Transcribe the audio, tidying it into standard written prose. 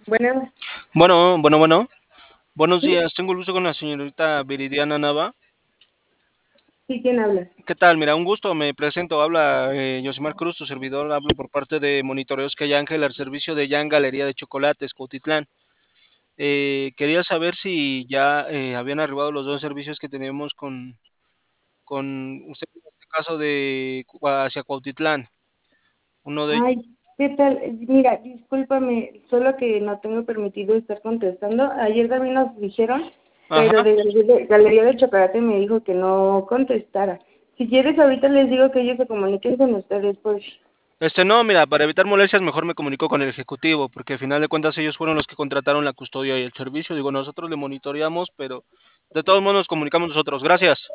Bueno, Bueno. Buenos sí, días. Tengo el gusto con la señorita Viridiana Nava. sí, ¿quién habla? ¿Qué tal? Mira, un gusto. Me presento. Habla Yosimar Cruz, tu servidor. Hablo por parte de Monitoreos Que Ángel al servicio de Yan Galería de Chocolates, Cuautitlán. Quería saber si ya habían arribado los dos servicios que teníamos con usted, en este caso hacia Cuautitlán. Uno de ellos. Ay, ¿qué tal? Mira, discúlpame, solo que no tengo permitido estar contestando. Ayer también nos dijeron, pero Ajá. de Galería de Chocolate me dijo que no contestara. Si quieres, ahorita les digo que ellos se comuniquen con ustedes, pues. No, mira, para evitar molestias, mejor me comunico con el ejecutivo, porque al final de cuentas ellos fueron los que contrataron la custodia y el servicio. Digo, nosotros le monitoreamos, pero de todos modos nos comunicamos nosotros. Gracias.